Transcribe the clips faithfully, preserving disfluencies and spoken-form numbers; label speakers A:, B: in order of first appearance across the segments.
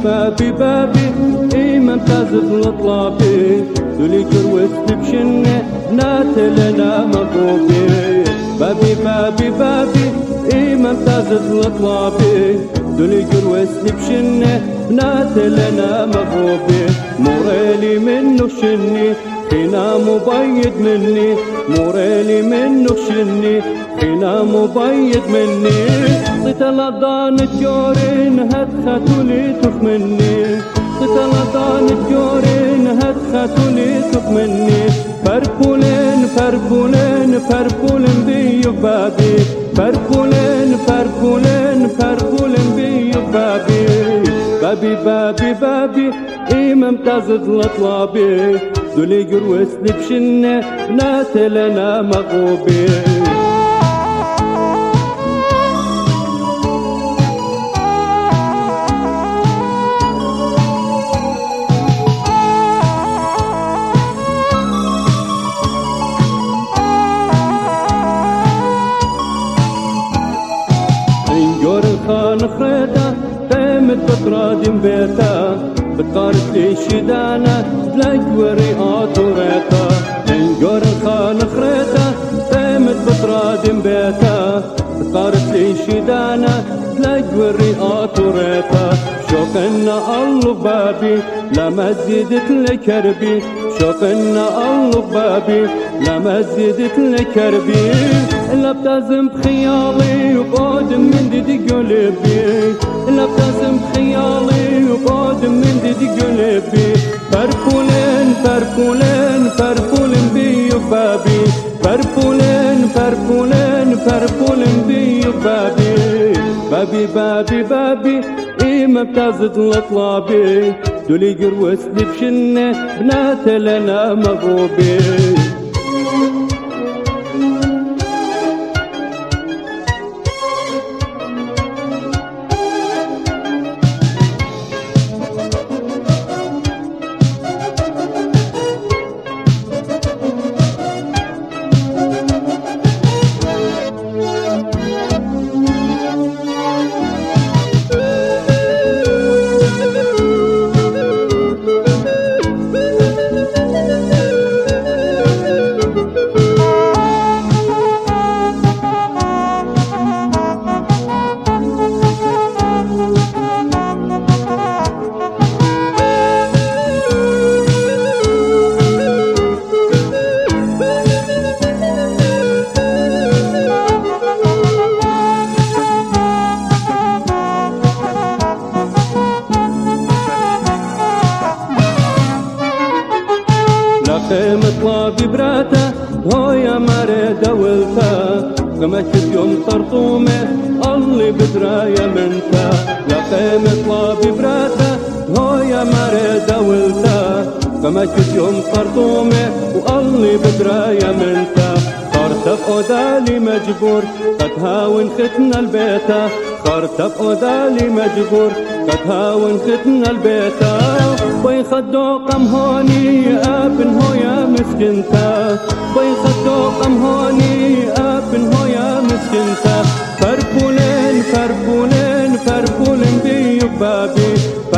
A: بابي بابي اي ممتاز الطلابي دولي كروس بشنة بنات لنا مغوبي بابي بابي بابي اي ممتاز الطلابي دولي كروس بشنة بنات لنا مغوبي موريلي منه شني خينا مبيض مني موريلي منه شني خينا مبيض مني طيت لضان الجورين هد خاتولي تخ مني طيت لضان الجورين هد خاتولي تخ مني فربولين فربولين فربولين بيو بابي فربولين فربولين فربولين بيو بابي بابي بابي بابي اي ممتاز الطلابي دولي قروس بشنة بنات لنا مغوبي انجور الخان خريطة قيمة بطراد بيتا بتقارب لي شدانة تلاقوري آطوريتا انجور الخان خريطة قيمة بطراد بيتا بتقارب لي شدانة تلاقوري آطوريتا شوقنا الله بابي لما زيدت لكربي شوقنا الله بابي لما زيدت لكربي إلا بتازم بخيالي وقادم من ديدي قلبي إلا بتازم بخيالي وقادم من ديدي قلبي فرفولين فرفولين فرفولين بيو بابي فرفولين فرفولين فرفولين بيو بابي بابي بابي بابي اي ممتاز الطلابي دولي قروس بشنة بنات لنا مغوبي قيمة طلابي براتا هويا مريدة ولتا قمشت يوم طرطومة اللي بدرايا منتا يا قيمة طلابي براتا هويا مريدة ولتا قمشت يوم طرطومة واللي بدرايا منتا خرت بأودالي مجبور قد هاون ختنا البيتا خرت بأودالي مجبور قد هاون ختنا البيتا ويخدو قم هوني ابن هو يا مسكنتا ويخدو قم هوني ابن هو يا مسكنتا فربولين فربولين فربولين بيو بابي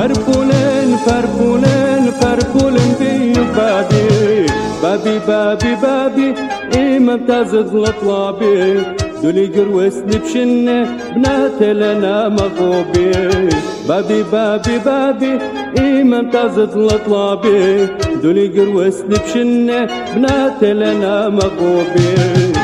A: فربولين فربولين فربولين بيو بابي بابي بابي بابي اي ممتاز الطلابي دولي قروس بشنة بنات لنا مغوبي بابي بابي بابي اي ممتاز الطلابي دولي قروس بشنة بنات لنا مغوبي